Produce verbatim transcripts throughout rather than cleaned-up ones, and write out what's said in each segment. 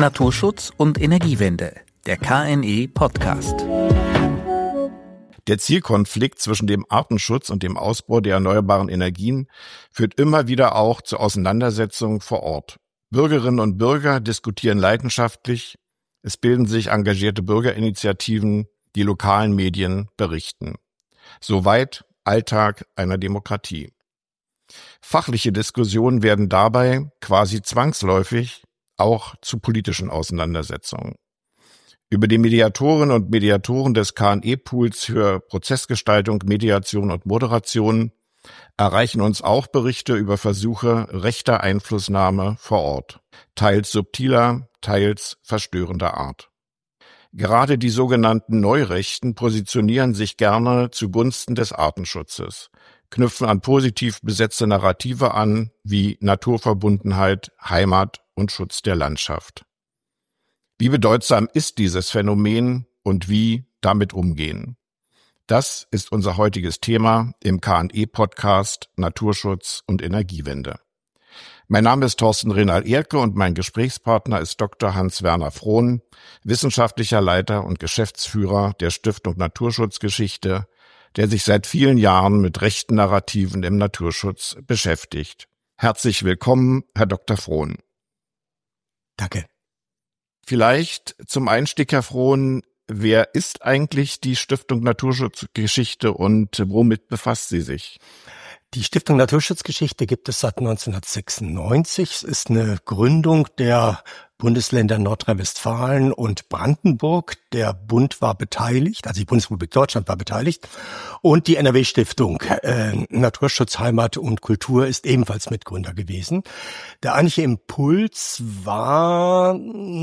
Naturschutz und Energiewende, der K N E-Podcast. Der Zielkonflikt zwischen dem Artenschutz und dem Ausbau der erneuerbaren Energien führt immer wieder auch zu Auseinandersetzungen vor Ort. Bürgerinnen und Bürger diskutieren leidenschaftlich, es bilden sich engagierte Bürgerinitiativen, die lokalen Medien berichten. Soweit Alltag einer Demokratie. Fachliche Diskussionen werden dabei quasi zwangsläufig auch zu politischen Auseinandersetzungen. Über die Mediatorinnen und Mediatoren des K N E-Pools für Prozessgestaltung, Mediation und Moderation erreichen uns auch Berichte über Versuche rechter Einflussnahme vor Ort, teils subtiler, teils verstörender Art. Gerade die sogenannten Neurechten positionieren sich gerne zugunsten des Artenschutzes, knüpfen an positiv besetzte Narrative an, wie Naturverbundenheit, Heimat und Schutz der Landschaft. Wie bedeutsam ist dieses Phänomen und wie damit umgehen? Das ist unser heutiges Thema im K N E-Podcast Naturschutz und Energiewende. Mein Name ist Thorsten Renal-Ehrke und mein Gesprächspartner ist Doktor Hans-Werner Frohn, wissenschaftlicher Leiter und Geschäftsführer der Stiftung Naturschutzgeschichte, der sich seit vielen Jahren mit rechten Narrativen im Naturschutz beschäftigt. Herzlich willkommen, Herr Doktor Frohn. Danke. Vielleicht zum Einstieg, Herr Frohn, wer ist eigentlich die Stiftung Naturschutzgeschichte und womit befasst sie sich? Die Stiftung Naturschutzgeschichte gibt es seit neunzehnhundertsechsundneunzig. Es ist eine Gründung der Bundesländer Nordrhein-Westfalen und Brandenburg. Der Bund war beteiligt, also die Bundesrepublik Deutschland war beteiligt. Und die N R W-Stiftung äh, Naturschutz, Heimat und Kultur ist ebenfalls Mitgründer gewesen. Der eigentliche Impuls war,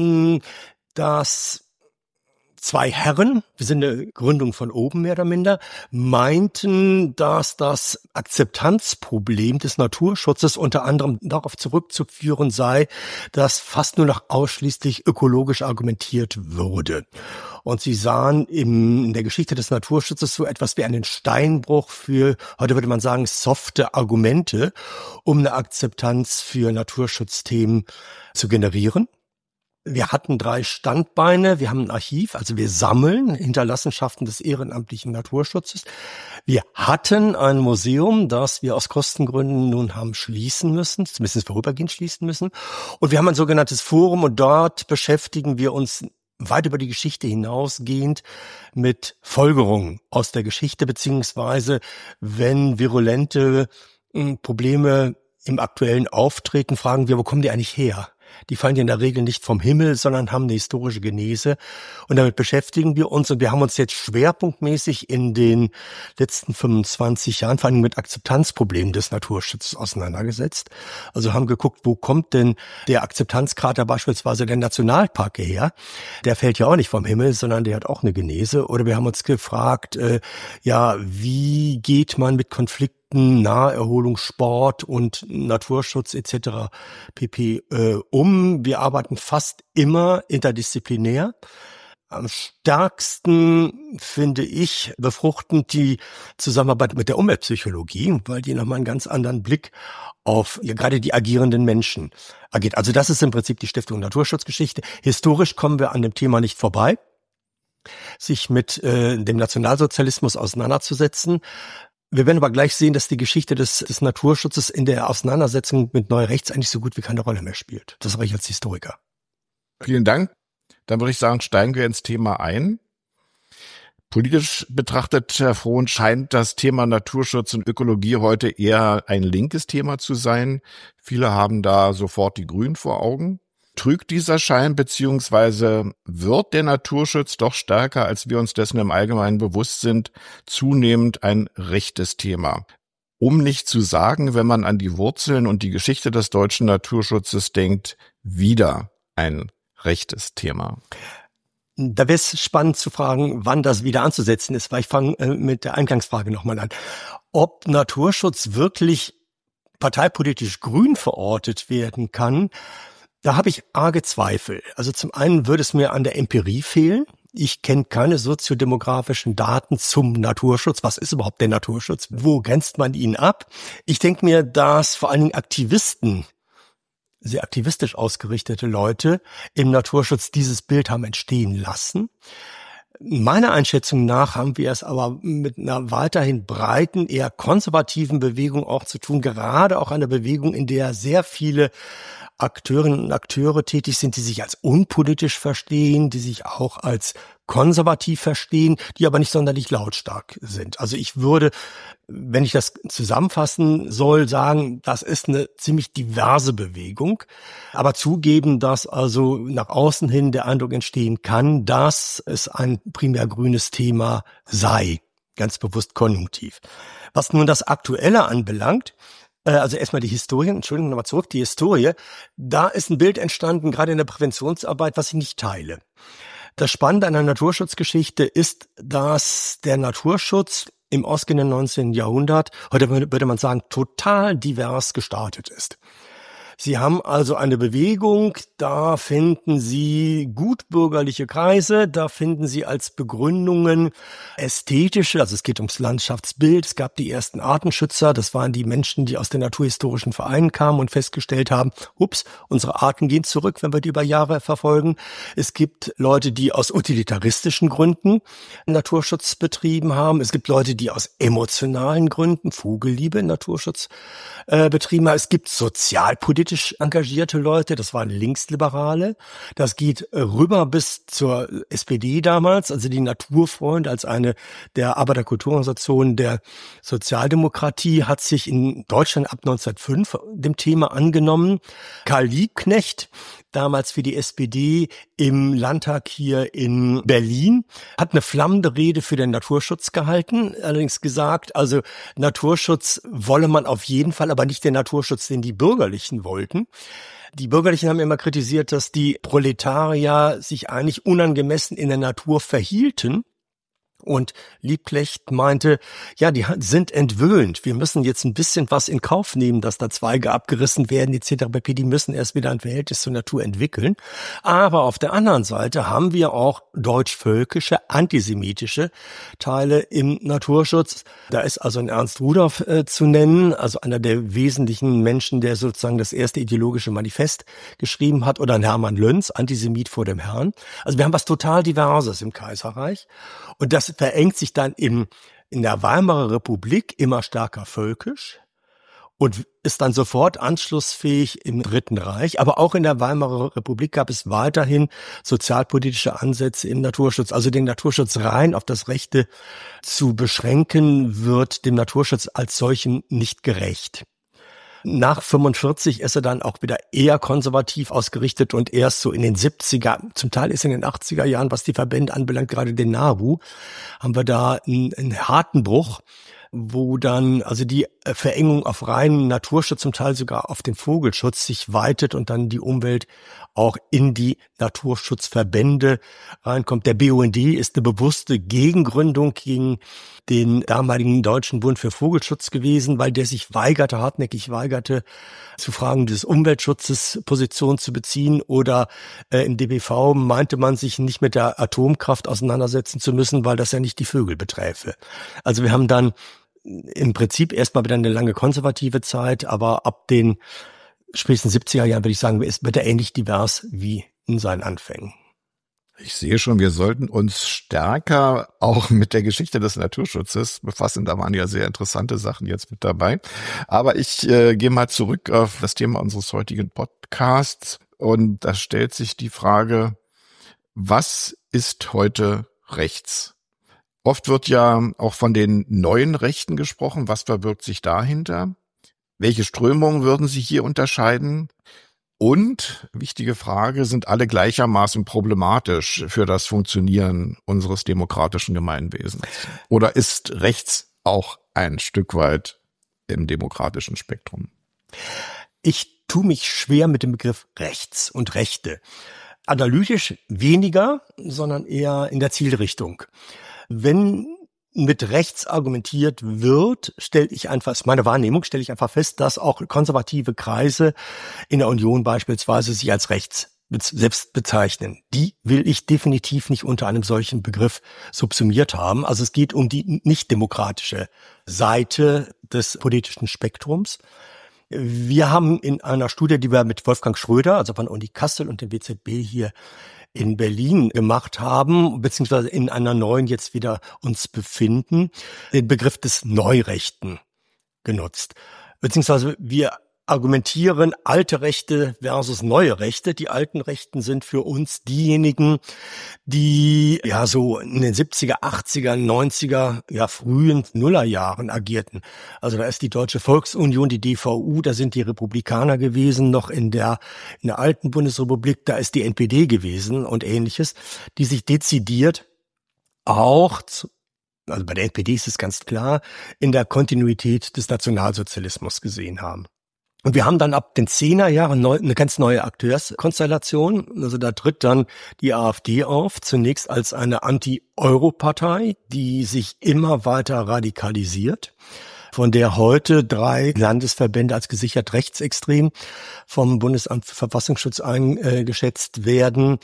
dass zwei Herren, wir sind eine Gründung von oben mehr oder minder, meinten, dass das Akzeptanzproblem des Naturschutzes unter anderem darauf zurückzuführen sei, dass fast nur noch ausschließlich ökologisch argumentiert würde. Und sie sahen im, in der Geschichte des Naturschutzes so etwas wie einen Steinbruch für, heute würde man sagen, softe Argumente, um eine Akzeptanz für Naturschutzthemen zu generieren. Wir hatten drei Standbeine. Wir haben ein Archiv, also wir sammeln Hinterlassenschaften des ehrenamtlichen Naturschutzes. Wir hatten ein Museum, das wir aus Kostengründen nun haben schließen müssen, zumindest vorübergehend schließen müssen. Und wir haben ein sogenanntes Forum und dort beschäftigen wir uns weit über die Geschichte hinausgehend mit Folgerungen aus der Geschichte, beziehungsweise wenn virulente Probleme im Aktuellen auftreten, fragen wir, wo kommen die eigentlich her? Die fallen ja in der Regel nicht vom Himmel, sondern haben eine historische Genese. Und damit beschäftigen wir uns. Und wir haben uns jetzt schwerpunktmäßig in den letzten fünfundzwanzig Jahren vor allem mit Akzeptanzproblemen des Naturschutzes auseinandergesetzt. Also haben geguckt, wo kommt denn der Akzeptanzkrater beispielsweise der Nationalparke her? Der fällt ja auch nicht vom Himmel, sondern der hat auch eine Genese. Oder wir haben uns gefragt, äh, ja, wie geht man mit Konflikten Naherholung, Sport und Naturschutz et cetera pp. Äh, um. Wir arbeiten fast immer interdisziplinär. Am stärksten finde ich befruchtend die Zusammenarbeit mit der Umweltpsychologie, weil die nochmal einen ganz anderen Blick auf ja, gerade die agierenden Menschen agiert. Also das ist im Prinzip die Stiftung Naturschutzgeschichte. Historisch kommen wir an dem Thema nicht vorbei, sich mit äh, dem Nationalsozialismus auseinanderzusetzen. Wir werden aber gleich sehen, dass die Geschichte des, des Naturschutzes in der Auseinandersetzung mit Neurechts eigentlich so gut wie keine Rolle mehr spielt. Das sage ich als Historiker. Vielen Dank. Dann würde ich sagen, steigen wir ins Thema ein. Politisch betrachtet, Herr Frohn, scheint das Thema Naturschutz und Ökologie heute eher ein linkes Thema zu sein. Viele haben da sofort die Grünen vor Augen. Trügt dieser Schein, beziehungsweise wird der Naturschutz doch stärker, als wir uns dessen im Allgemeinen bewusst sind, zunehmend ein rechtes Thema? Um nicht zu sagen, wenn man an die Wurzeln und die Geschichte des deutschen Naturschutzes denkt, wieder ein rechtes Thema. Da wäre es spannend zu fragen, wann das wieder anzusetzen ist, weil ich fange äh, mit der Eingangsfrage nochmal an. Ob Naturschutz wirklich parteipolitisch grün verortet werden kann, da habe ich arge Zweifel. Also zum einen würde es mir an der Empirie fehlen. Ich kenne keine soziodemografischen Daten zum Naturschutz. Was ist überhaupt der Naturschutz? Wo grenzt man ihn ab? Ich denke mir, dass vor allen Dingen Aktivisten sehr aktivistisch ausgerichtete Leute im Naturschutz dieses Bild haben entstehen lassen. Meiner Einschätzung nach haben wir es aber mit einer weiterhin breiten, eher konservativen Bewegung auch zu tun, gerade auch einer Bewegung, in der sehr viele Akteurinnen und Akteure tätig sind, die sich als unpolitisch verstehen, die sich auch als konservativ verstehen, die aber nicht sonderlich lautstark sind. Also ich würde, wenn ich das zusammenfassen soll, sagen, das ist eine ziemlich diverse Bewegung, aber zugeben, dass also nach außen hin der Eindruck entstehen kann, dass es ein primär grünes Thema sei, ganz bewusst konjunktiv. Was nun das Aktuelle anbelangt, also erstmal die Historie, Entschuldigung, nochmal zurück, die Historie, da ist ein Bild entstanden, gerade in der Präventionsarbeit, was ich nicht teile. Das Spannende an der Naturschutzgeschichte ist, dass der Naturschutz im ausgehenden neunzehnten Jahrhundert, heute würde man sagen, total divers gestartet ist. Sie haben also eine Bewegung, da finden Sie gutbürgerliche Kreise, da finden Sie als Begründungen ästhetische, also es geht ums Landschaftsbild, es gab die ersten Artenschützer, das waren die Menschen, die aus den naturhistorischen Vereinen kamen und festgestellt haben, ups, unsere Arten gehen zurück, wenn wir die über Jahre verfolgen. Es gibt Leute, die aus utilitaristischen Gründen Naturschutz betrieben haben, es gibt Leute, die aus emotionalen Gründen Vogelliebe Naturschutz äh, betrieben haben, es gibt sozialpolitische engagierte Leute, das waren Linksliberale. Das geht rüber bis zur S P D damals, also die Naturfreunde als eine der Arbeiterkulturorganisationen der Sozialdemokratie hat sich in Deutschland ab neunzehnhundertfünf dem Thema angenommen. Karl Liebknecht, damals für die S P D im Landtag hier in Berlin, hat eine flammende Rede für den Naturschutz gehalten, allerdings gesagt, also Naturschutz wolle man auf jeden Fall, aber nicht den Naturschutz, den die Bürgerlichen wollten. Die Bürgerlichen haben immer kritisiert, dass die Proletarier sich eigentlich unangemessen in der Natur verhielten. Und Liebknecht meinte, ja, die sind entwöhnt. Wir müssen jetzt ein bisschen was in Kauf nehmen, dass da Zweige abgerissen werden et cetera pp. Die müssen erst wieder ein Verhältnis zur Natur entwickeln. Aber auf der anderen Seite haben wir auch deutsch-völkische, antisemitische Teile im Naturschutz. Da ist also ein Ernst Rudolph äh, zu nennen, also einer der wesentlichen Menschen, der sozusagen das erste ideologische Manifest geschrieben hat, oder ein Hermann Löns, Antisemit vor dem Herrn. Also wir haben was total Diverses im Kaiserreich. Und das verengt sich dann in, in der Weimarer Republik immer stärker völkisch und ist dann sofort anschlussfähig im Dritten Reich. Aber auch in der Weimarer Republik gab es weiterhin sozialpolitische Ansätze im Naturschutz. Also den Naturschutz rein auf das Rechte zu beschränken, wird dem Naturschutz als solchen nicht gerecht. Nach fünfundvierzig ist er dann auch wieder eher konservativ ausgerichtet und erst so in den siebziger, zum Teil ist in den achtziger Jahren, was die Verbände anbelangt, gerade den NABU, haben wir da einen, einen harten Bruch, wo dann also die Verengung auf reinen Naturschutz, zum Teil sogar auf den Vogelschutz sich weitet und dann die Umwelt auch in die Naturschutzverbände reinkommt. Der B U N D ist eine bewusste Gegengründung gegen den damaligen Deutschen Bund für Vogelschutz gewesen, weil der sich weigerte, hartnäckig weigerte, zu Fragen des Umweltschutzes Position zu beziehen, oder äh, im D B V meinte man sich nicht mit der Atomkraft auseinandersetzen zu müssen, weil das ja nicht die Vögel beträfe. Also wir haben dann im Prinzip erstmal wieder eine lange konservative Zeit, aber ab den spätestens siebziger Jahren würde ich sagen, wird er ähnlich divers wie in seinen Anfängen. Ich sehe schon, wir sollten uns stärker auch mit der Geschichte des Naturschutzes befassen. Da waren ja sehr interessante Sachen jetzt mit dabei. Aber ich äh, gehe mal zurück auf das Thema unseres heutigen Podcasts. Und da stellt sich die Frage, was ist heute rechts? Oft wird ja auch von den neuen Rechten gesprochen. Was verbirgt sich dahinter? Welche Strömungen würden Sie hier unterscheiden? Und, wichtige Frage, sind alle gleichermaßen problematisch für das Funktionieren unseres demokratischen Gemeinwesens? Oder ist rechts auch ein Stück weit im demokratischen Spektrum? Ich tue mich schwer mit dem Begriff rechts und Rechte. Analytisch weniger, sondern eher in der Zielrichtung. Wenn mit rechts argumentiert wird, stelle ich einfach, ist meine Wahrnehmung, stelle ich einfach fest, dass auch konservative Kreise in der Union beispielsweise sich als rechts selbst bezeichnen. Die will ich definitiv nicht unter einem solchen Begriff subsumiert haben. Also es geht um die nicht demokratische Seite des politischen Spektrums. Wir haben in einer Studie, die wir mit Wolfgang Schröder, also von Uni Kassel und dem W Z B hier in Berlin gemacht haben, beziehungsweise in einer neuen jetzt wieder uns befinden, den Begriff des Neurechten genutzt. Beziehungsweise wir argumentieren alte Rechte versus neue Rechte. Die alten Rechten sind für uns diejenigen, die ja so in den siebziger, achtziger, neunziger, ja frühen Nullerjahren agierten. Also da ist die Deutsche Volksunion, die D V U, da sind die Republikaner gewesen, noch in der in der alten Bundesrepublik, da ist die N P D gewesen und Ähnliches, die sich dezidiert auch zu, also bei der N P D ist es ganz klar, in der Kontinuität des Nationalsozialismus gesehen haben. Und wir haben dann ab den Zehnerjahren neu, eine ganz neue Akteurskonstellation. Also da tritt dann die AfD auf, zunächst als eine Anti-Euro-Partei, die sich immer weiter radikalisiert, von der heute drei Landesverbände als gesichert rechtsextrem vom Bundesamt für Verfassungsschutz eingeschätzt werden,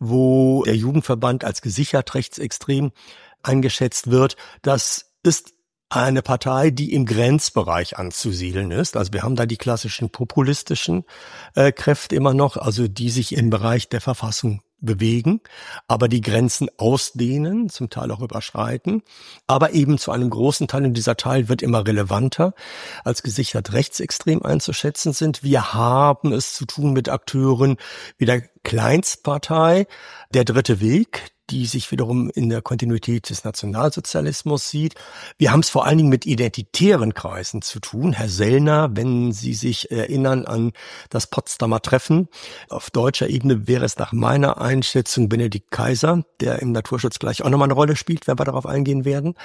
wo der Jugendverband als gesichert rechtsextrem eingeschätzt wird. Das ist eine Partei, die im Grenzbereich anzusiedeln ist. Also wir haben da die klassischen populistischen äh, Kräfte immer noch, also die sich im Bereich der Verfassung bewegen, aber die Grenzen ausdehnen, zum Teil auch überschreiten, aber eben zu einem großen Teil, und dieser Teil wird immer relevanter, als gesichert rechtsextrem einzuschätzen sind. Wir haben es zu tun mit Akteuren wie der Kleinstpartei, der Dritte Weg, die sich wiederum in der Kontinuität des Nationalsozialismus sieht. Wir haben es vor allen Dingen mit identitären Kreisen zu tun. Herr Sellner, wenn Sie sich erinnern an das Potsdamer Treffen, auf deutscher Ebene wäre es nach meiner Einschätzung Benedikt Kaiser, der im Naturschutz gleich auch nochmal eine Rolle spielt, wenn wir darauf eingehen werden,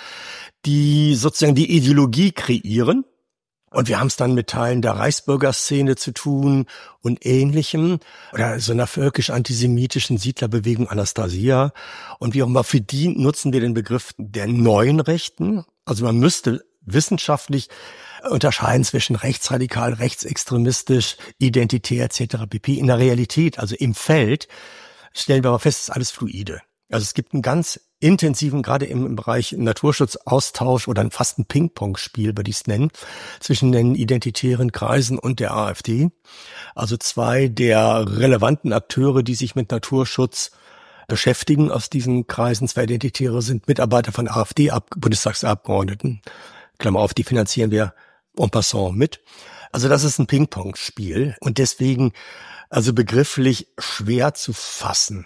die sozusagen die Ideologie kreieren. Und wir haben es dann mit Teilen der Reichsbürgerszene zu tun und Ähnlichem oder so einer völkisch-antisemitischen Siedlerbewegung Anastasia. Und wie auch immer, für die nutzen wir den Begriff der neuen Rechten. Also man müsste wissenschaftlich unterscheiden zwischen rechtsradikal, rechtsextremistisch, identitär et cetera pp. In der Realität, also im Feld, stellen wir aber fest, es ist alles fluide. Also es gibt einen ganz intensiven, gerade im Bereich Naturschutzaustausch oder fast ein Ping-Pong-Spiel, würde ich es nennen, zwischen den identitären Kreisen und der AfD. Also zwei der relevanten Akteure, die sich mit Naturschutz beschäftigen aus diesen Kreisen. Zwei Identitäre sind Mitarbeiter von AfD-Bundestagsabgeordneten. Klammer auf, die finanzieren wir en passant mit. Also das ist ein Ping-Pong-Spiel und deswegen also begrifflich schwer zu fassen.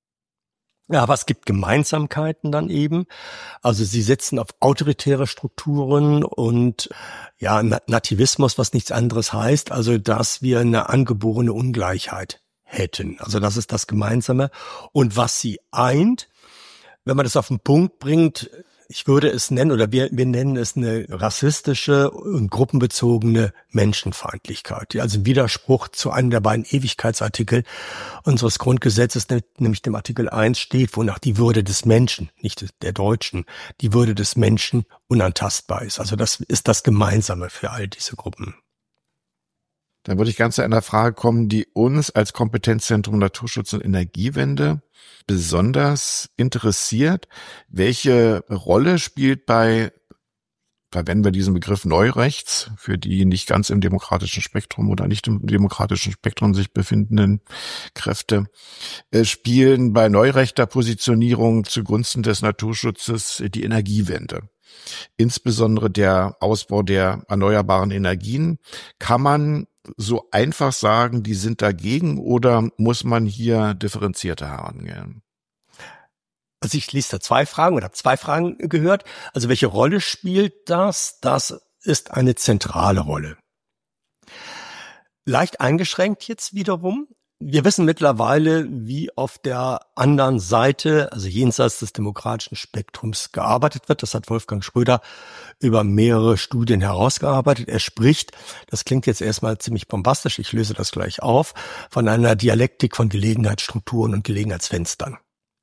Ja, aber es gibt Gemeinsamkeiten dann eben. Also sie setzen auf autoritäre Strukturen und ja, Nativismus, was nichts anderes heißt, also dass wir eine angeborene Ungleichheit hätten. Also das ist das Gemeinsame. Und was sie eint, wenn man das auf den Punkt bringt, ich würde es nennen, oder wir, wir nennen es eine rassistische und gruppenbezogene Menschenfeindlichkeit, die also im Widerspruch zu einem der beiden Ewigkeitsartikel unseres Grundgesetzes, nämlich dem Artikel eins steht, wonach die Würde des Menschen, nicht der Deutschen, die Würde des Menschen unantastbar ist. Also das ist das Gemeinsame für all diese Gruppen. Dann würde ich ganz zu einer Frage kommen, die uns als Kompetenzzentrum Naturschutz und Energiewende besonders interessiert. Welche Rolle spielt bei, verwenden wir diesen Begriff Neurechts, für die nicht ganz im demokratischen Spektrum oder nicht im demokratischen Spektrum sich befindenden Kräfte, äh, spielen bei neurechter Positionierung zugunsten des Naturschutzes die Energiewende? Insbesondere der Ausbau der erneuerbaren Energien. Kann man so einfach sagen, die sind dagegen, oder muss man hier differenzierter herangehen? Also ich lese da zwei Fragen oder habe zwei Fragen gehört. Also welche Rolle spielt das? Das ist eine zentrale Rolle. Leicht eingeschränkt jetzt wiederum. Wir wissen mittlerweile, wie auf der anderen Seite, also jenseits des demokratischen Spektrums, gearbeitet wird. Das hat Wolfgang Schröder über mehrere Studien herausgearbeitet. Er spricht, das klingt jetzt erstmal ziemlich bombastisch, ich löse das gleich auf, von einer Dialektik von Gelegenheitsstrukturen und Gelegenheitsfenstern.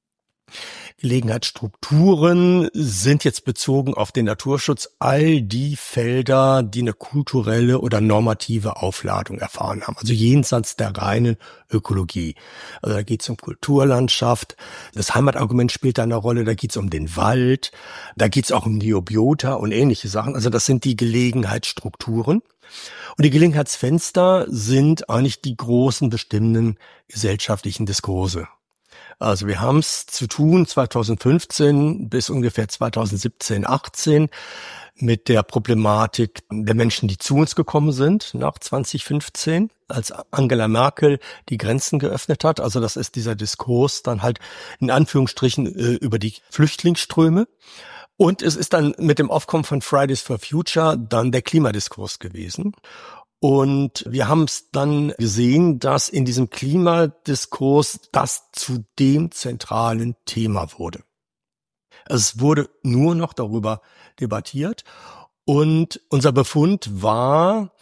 Gelegenheitsstrukturen sind jetzt bezogen auf den Naturschutz all die Felder, die eine kulturelle oder normative Aufladung erfahren haben, also jenseits der reinen Ökologie. Also da geht es um Kulturlandschaft, das Heimatargument spielt da eine Rolle, da geht es um den Wald, da geht es auch um Neobiota und ähnliche Sachen. Also das sind die Gelegenheitsstrukturen. Und die Gelegenheitsfenster sind eigentlich die großen bestimmenden gesellschaftlichen Diskurse. Also wir haben es zu tun zweitausendfünfzehn bis ungefähr zweitausendsiebzehn, achtzehn mit der Problematik der Menschen, die zu uns gekommen sind nach zweitausendfünfzehn, als Angela Merkel die Grenzen geöffnet hat. Also das ist dieser Diskurs dann halt in Anführungsstrichen über die Flüchtlingsströme. Und es ist dann mit dem Aufkommen von Fridays for Future dann der Klimadiskurs gewesen. Und wir haben es dann gesehen, dass in diesem Klimadiskurs das zu dem zentralen Thema wurde. Es wurde nur noch darüber debattiert. Und unser Befund war,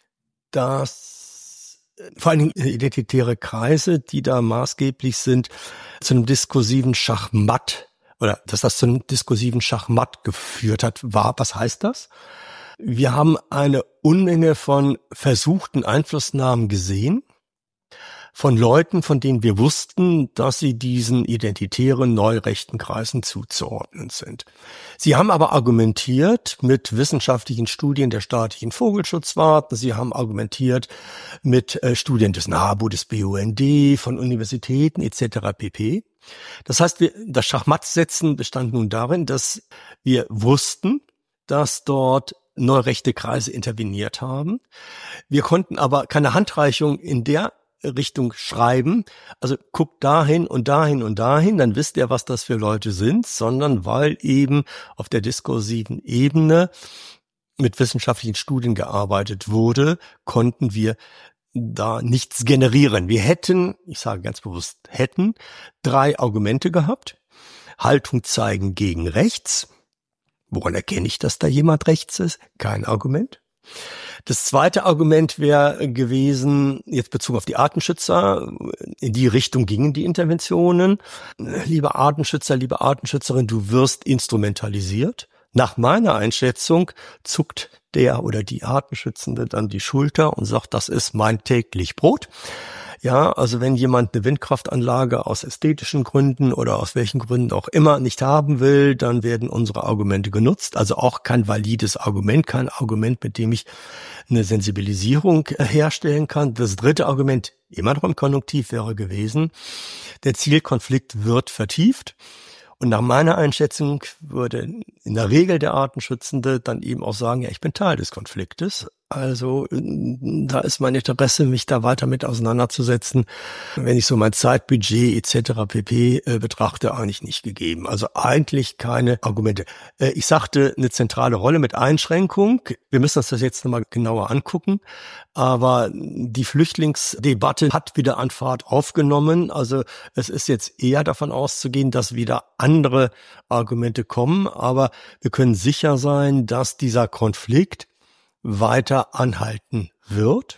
dass vor allen Dingen identitäre Kreise, die da maßgeblich sind, zu einem diskursiven Schachmatt oder dass das zu einem diskursiven Schachmatt geführt hat, war. Was heißt das? Wir haben eine Unmenge von versuchten Einflussnahmen gesehen, von Leuten, von denen wir wussten, dass sie diesen identitären neurechten Kreisen zuzuordnen sind. Sie haben aber argumentiert mit wissenschaftlichen Studien der staatlichen Vogelschutzwarte, sie haben argumentiert mit äh, Studien des NABU, des B U N D, von Universitäten et cetera pp. Das heißt, wir, das Schachmattsetzen bestand nun darin, dass wir wussten, dass dort neurechte Kreise interveniert haben. Wir konnten aber keine Handreichung in der Richtung schreiben, also guckt dahin und dahin und dahin, dann wisst ihr, was das für Leute sind, sondern weil eben auf der diskursiven Ebene mit wissenschaftlichen Studien gearbeitet wurde, konnten wir da nichts generieren. Wir hätten, ich sage ganz bewusst hätten, drei Argumente gehabt. Haltung zeigen gegen rechts. Woran erkenne ich, dass da jemand rechts ist? Kein Argument. Das zweite Argument wäre gewesen, jetzt bezogen auf die Artenschützer, in die Richtung gingen die Interventionen. Lieber Artenschützer, liebe Artenschützerin, du wirst instrumentalisiert. Nach meiner Einschätzung zuckt der oder die Artenschützende dann die Schulter und sagt, das ist mein täglich Brot. Ja, also wenn jemand eine Windkraftanlage aus ästhetischen Gründen oder aus welchen Gründen auch immer nicht haben will, dann werden unsere Argumente genutzt. Also auch kein valides Argument, kein Argument, mit dem ich eine Sensibilisierung herstellen kann. Das dritte Argument, immer noch im Konjunktiv, wäre gewesen, der Zielkonflikt wird vertieft. Und nach meiner Einschätzung würde in der Regel der Artenschützende dann eben auch sagen, ja, ich bin Teil des Konfliktes. Also da ist mein Interesse, mich da weiter mit auseinanderzusetzen, wenn ich so mein Zeitbudget et cetera pp. Äh, betrachte, eigentlich nicht gegeben. Also eigentlich keine Argumente. Äh, ich sagte, eine zentrale Rolle mit Einschränkung. Wir müssen uns das jetzt nochmal genauer angucken. Aber die Flüchtlingsdebatte hat wieder an Fahrt aufgenommen. Also es ist jetzt eher davon auszugehen, dass wieder andere Argumente kommen. Aber wir können sicher sein, dass dieser Konflikt weiter anhalten wird,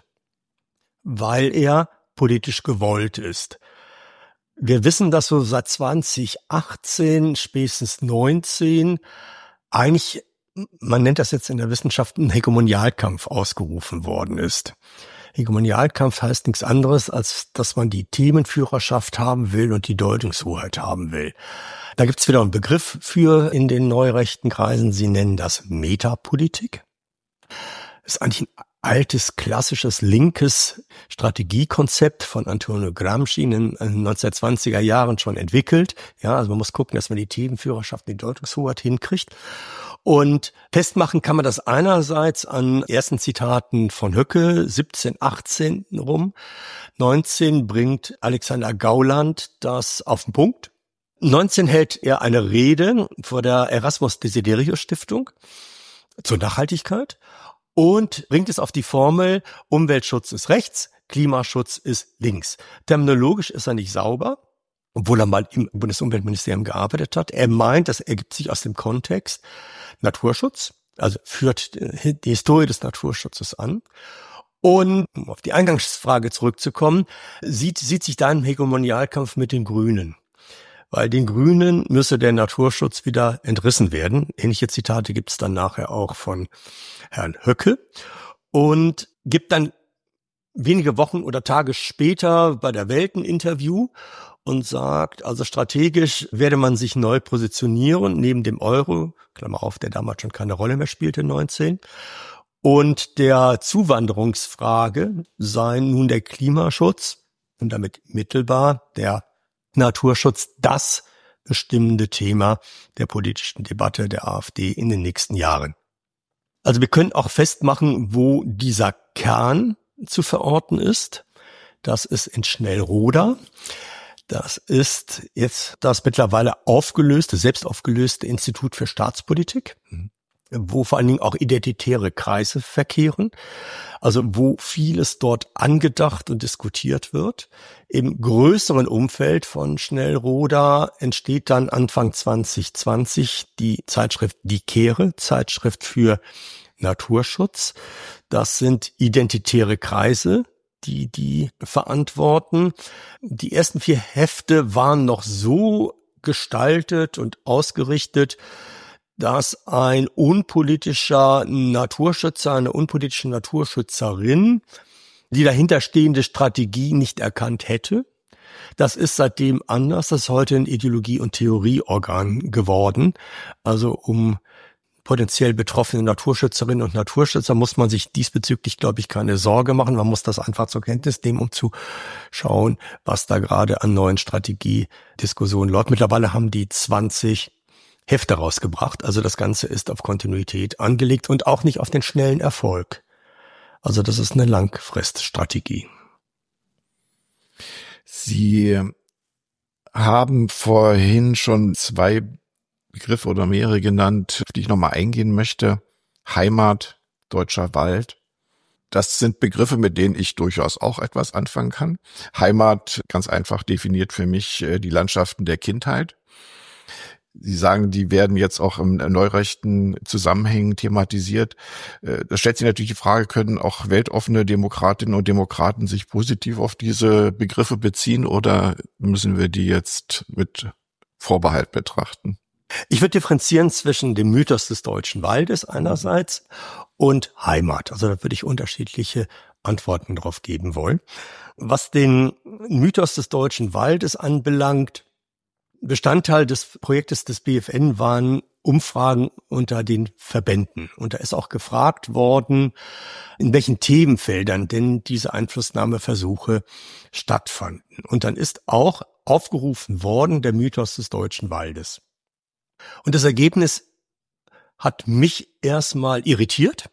weil er politisch gewollt ist. Wir wissen, dass so seit zwanzig achtzehn, spätestens neunzehn, eigentlich, man nennt das jetzt in der Wissenschaft, ein Hegemonialkampf ausgerufen worden ist. Hegemonialkampf heißt nichts anderes, als dass man die Themenführerschaft haben will und die Deutungshoheit haben will. Da gibt's wieder einen Begriff für in den neurechten Kreisen, sie nennen das Metapolitik. Das ist eigentlich ein altes, klassisches, linkes Strategiekonzept von Antonio Gramsci in den neunzehnhundertzwanziger Jahren schon entwickelt. Ja, also man muss gucken, dass man die Themenführerschaft, die Deutungshoheit hinkriegt. Und festmachen kann man das einerseits an ersten Zitaten von Höcke, siebzehn, achtzehn rum. neunzehn bringt Alexander Gauland das auf den Punkt. neunzehn hält er eine Rede vor der Erasmus Desiderius Stiftung zur Nachhaltigkeit und bringt es auf die Formel, Umweltschutz ist rechts, Klimaschutz ist links. Terminologisch ist er nicht sauber, obwohl er mal im Bundesumweltministerium gearbeitet hat. Er meint, das ergibt sich aus dem Kontext Naturschutz, also führt die Historie des Naturschutzes an. Und um auf die Eingangsfrage zurückzukommen, sieht, sieht sich da ein Hegemonialkampf mit den Grünen. Weil den Grünen müsse der Naturschutz wieder entrissen werden. Ähnliche Zitate gibt es dann nachher auch von Herrn Höcke. Und gibt dann wenige Wochen oder Tage später bei der Welt ein Interview und sagt, also strategisch werde man sich neu positionieren neben dem Euro, Klammer auf, der damals schon keine Rolle mehr spielte, neunzehn. Und der Zuwanderungsfrage sei nun der Klimaschutz und damit mittelbar der Naturschutz das bestimmende Thema der politischen Debatte der AfD in den nächsten Jahren. Also wir können auch festmachen, wo dieser Kern zu verorten ist. Das ist in Schnellroda. Das ist jetzt das mittlerweile aufgelöste, selbst aufgelöste Institut für Staatspolitik, wo vor allen Dingen auch identitäre Kreise verkehren, also wo vieles dort angedacht und diskutiert wird. Im größeren Umfeld von Schnellroda entsteht dann Anfang zwanzig zwanzig die Zeitschrift Die Kehre, Zeitschrift für Naturschutz. Das sind identitäre Kreise, die die verantworten. Die ersten vier Hefte waren noch so gestaltet und ausgerichtet, dass ein unpolitischer Naturschützer, eine unpolitische Naturschützerin die dahinterstehende Strategie nicht erkannt hätte. Das ist seitdem anders. Das ist heute ein Ideologie- und Theorieorgan geworden. Also um potenziell betroffene Naturschützerinnen und Naturschützer muss man sich diesbezüglich, glaube ich, keine Sorge machen. Man muss das einfach zur Kenntnis nehmen, um zu schauen, was da gerade an neuen Strategiediskussionen läuft. Mittlerweile haben die zwanzig Hefte rausgebracht. Also das Ganze ist auf Kontinuität angelegt und auch nicht auf den schnellen Erfolg. Also das ist eine Langfriststrategie. Sie haben vorhin schon zwei Begriffe oder mehrere genannt, auf die ich nochmal eingehen möchte. Heimat, deutscher Wald. Das sind Begriffe, mit denen ich durchaus auch etwas anfangen kann. Heimat, ganz einfach definiert für mich die Landschaften der Kindheit. Sie sagen, die werden jetzt auch im neurechten Zusammenhängen thematisiert. Da stellt sich natürlich die Frage, können auch weltoffene Demokratinnen und Demokraten sich positiv auf diese Begriffe beziehen oder müssen wir die jetzt mit Vorbehalt betrachten? Ich würde differenzieren zwischen dem Mythos des deutschen Waldes einerseits und Heimat. Also da würde ich unterschiedliche Antworten drauf geben wollen. Was den Mythos des deutschen Waldes anbelangt, Bestandteil des Projektes des B F N waren Umfragen unter den Verbänden. Und da ist auch gefragt worden, in welchen Themenfeldern denn diese Einflussnahmeversuche stattfanden. Und dann ist auch aufgerufen worden der Mythos des deutschen Waldes. Und das Ergebnis hat mich erstmal irritiert,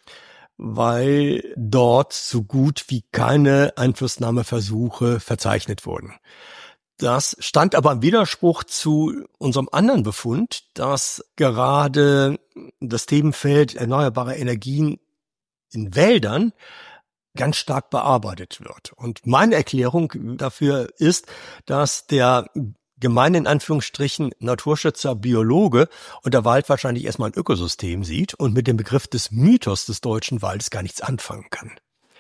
weil dort so gut wie keine Einflussnahmeversuche verzeichnet wurden. Das stand aber im Widerspruch zu unserem anderen Befund, dass gerade das Themenfeld erneuerbare Energien in Wäldern ganz stark bearbeitet wird. Und meine Erklärung dafür ist, dass der gemeine in Anführungsstrichen Naturschützer, Biologe unter Wald wahrscheinlich erstmal ein Ökosystem sieht und mit dem Begriff des Mythos des deutschen Waldes gar nichts anfangen kann.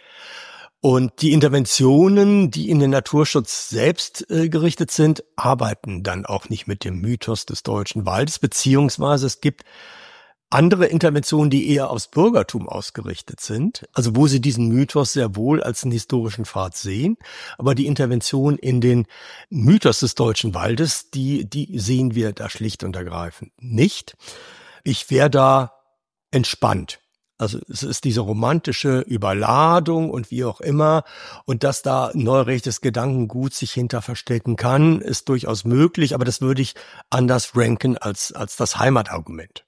Und die Interventionen, die in den Naturschutz selbst äh, gerichtet sind, arbeiten dann auch nicht mit dem Mythos des deutschen Waldes, beziehungsweise es gibt andere Interventionen, die eher aufs Bürgertum ausgerichtet sind, also wo sie diesen Mythos sehr wohl als einen historischen Pfad sehen, aber die Intervention in den Mythos des deutschen Waldes, die, die sehen wir da schlicht und ergreifend nicht. Ich wäre da entspannt. Also es ist diese romantische Überladung und wie auch immer. Und dass da neurechtes Gedankengut sich hinter verstecken kann, ist durchaus möglich. Aber das würde ich anders ranken als, als das Heimatargument.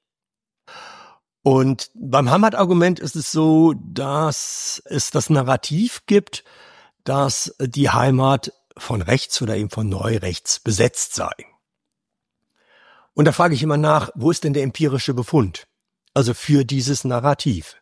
Und beim Heimatargument ist es so, dass es das Narrativ gibt, dass die Heimat von rechts oder eben von neurechts besetzt sei. Und da frage ich immer nach, wo ist denn der empirische Befund? Also für dieses Narrativ.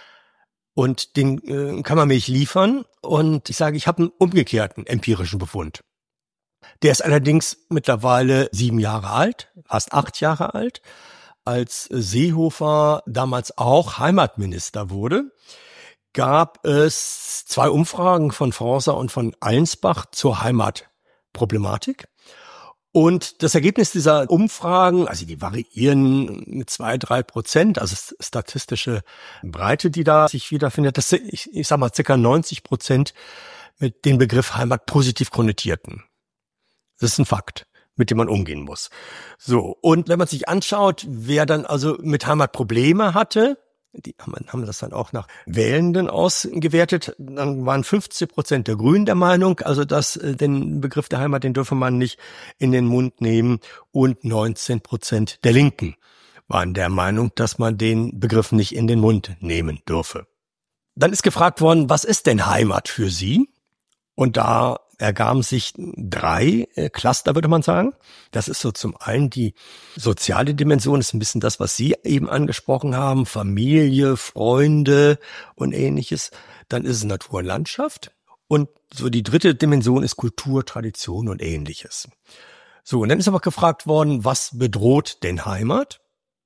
Und den äh, kann man mir nicht liefern. Und ich sage, ich habe einen umgekehrten empirischen Befund. Der ist allerdings mittlerweile sieben Jahre alt, fast acht Jahre alt. Als Seehofer damals auch Heimatminister wurde, gab es zwei Umfragen von Forsa und von Allensbach zur Heimatproblematik. Und das Ergebnis dieser Umfragen, also die variieren mit zwei, drei Prozent, also statistische Breite, die da sich wiederfindet, das sind, ich, ich sag mal, circa neunzig Prozent mit dem Begriff Heimat positiv konnotierten. Das ist ein Fakt, mit dem man umgehen muss. So. Und wenn man sich anschaut, wer dann also mit Heimat Probleme hatte, die haben, haben das dann auch nach Wählenden ausgewertet. Dann waren fünfzig Prozent der Grünen der Meinung, also dass äh, den Begriff der Heimat, den dürfe man nicht in den Mund nehmen, und neunzehn Prozent der Linken waren der Meinung, dass man den Begriff nicht in den Mund nehmen dürfe. Dann ist gefragt worden, was ist denn Heimat für Sie? Und da ergaben sich drei äh, Cluster, würde man sagen. Das ist so zum einen die soziale Dimension, das ist ein bisschen das, was Sie eben angesprochen haben, Familie, Freunde und Ähnliches. Dann ist es Natur und Landschaft. Und so die dritte Dimension ist Kultur, Tradition und Ähnliches. So, und dann ist aber gefragt worden, was bedroht denn Heimat?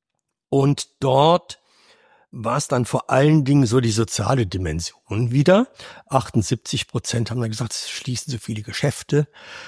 Und dort war es dann vor allen Dingen so die soziale Dimension wieder. achtundsiebzig Prozent haben dann gesagt, es schließen so viele Geschäfte.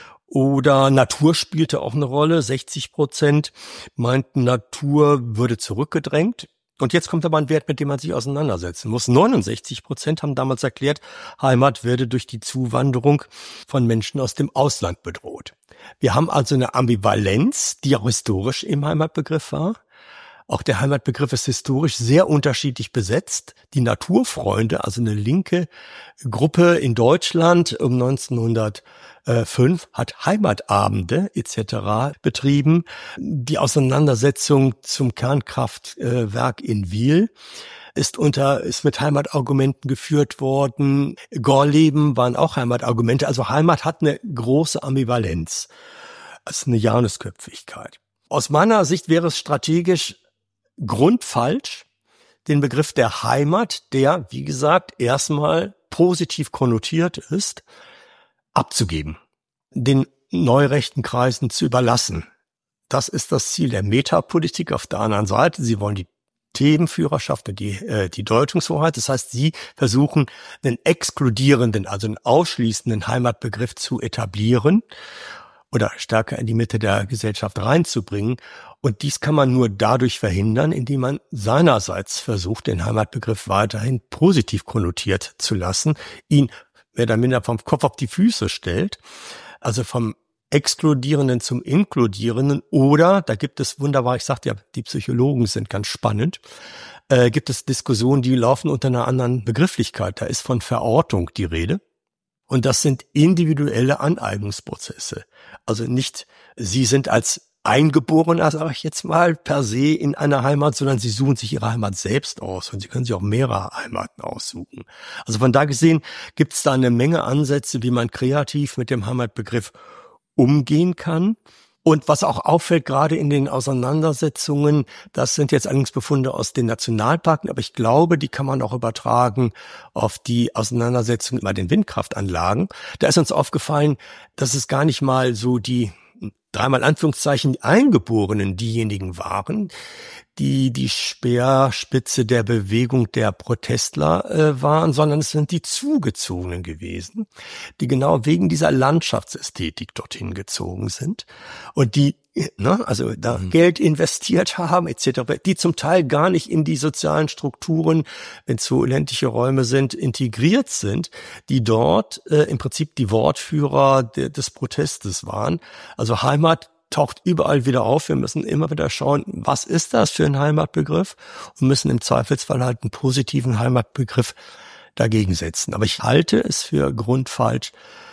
Oder Natur spielte auch eine Rolle. sechzig Prozent meinten, Natur würde zurückgedrängt. Und jetzt kommt aber ein Wert, mit dem man sich auseinandersetzen muss. neunundsechzig Prozent haben damals erklärt, Heimat werde durch die Zuwanderung von Menschen aus dem Ausland bedroht. Wir haben also eine Ambivalenz, die auch historisch im Heimatbegriff war. Auch der Heimatbegriff ist historisch sehr unterschiedlich besetzt. Die Naturfreunde, also eine linke Gruppe in Deutschland um neunzehnhundertfünf, hat Heimatabende et cetera betrieben. Die Auseinandersetzung zum Kernkraftwerk in Wiel ist unter ist mit Heimatargumenten geführt worden. Gorleben waren auch Heimatargumente. Also Heimat hat eine große Ambivalenz. Das ist eine Janusköpfigkeit. Aus meiner Sicht wäre es strategisch grundfalsch, den Begriff der Heimat, der, wie gesagt, erstmal positiv konnotiert ist, abzugeben, den neurechten Kreisen zu überlassen. Das ist das Ziel der Metapolitik auf der anderen Seite. Sie wollen die Themenführerschaft und die, äh, die Deutungshoheit. Das heißt, sie versuchen, einen exkludierenden, also einen ausschließenden Heimatbegriff zu etablieren oder stärker in die Mitte der Gesellschaft reinzubringen. Und dies kann man nur dadurch verhindern, indem man seinerseits versucht, den Heimatbegriff weiterhin positiv konnotiert zu lassen, ihn mehr oder minder vom Kopf auf die Füße stellt, also vom Exkludierenden zum Inkludierenden. Oder, da gibt es wunderbar, ich sagte ja, die Psychologen sind ganz spannend, äh, gibt es Diskussionen, die laufen unter einer anderen Begrifflichkeit. Da ist von Verortung die Rede. Und das sind individuelle Aneignungsprozesse. Also nicht, Sie sind als Eingeborener, sage ich jetzt mal, per se in einer Heimat, sondern Sie suchen sich Ihre Heimat selbst aus und Sie können sich auch mehrere Heimaten aussuchen. Also von da gesehen gibt es da eine Menge Ansätze, wie man kreativ mit dem Heimatbegriff umgehen kann. Und was auch auffällt, gerade in den Auseinandersetzungen, das sind jetzt allerdings Befunde aus den Nationalparken, aber ich glaube, die kann man auch übertragen auf die Auseinandersetzungen bei den Windkraftanlagen. Da ist uns aufgefallen, dass es gar nicht mal so die dreimal Anführungszeichen Eingeborenen diejenigen waren, die die Speerspitze der Bewegung der Protestler äh, waren, sondern es sind die Zugezogenen gewesen, die genau wegen dieser Landschaftsästhetik dorthin gezogen sind und die, ne, also da mhm. Geld investiert haben et cetera, die zum Teil gar nicht in die sozialen Strukturen, wenn es so ländliche Räume sind, integriert sind, die dort äh, im Prinzip die Wortführer de, des Protestes waren. Also Heimat taucht überall wieder auf. Wir müssen immer wieder schauen, was ist das für ein Heimatbegriff und müssen im Zweifelsfall halt einen positiven Heimatbegriff dagegen setzen. Aber ich halte es für grundfalsch,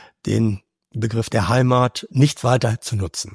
den Begriff der Heimat nicht weiter zu nutzen.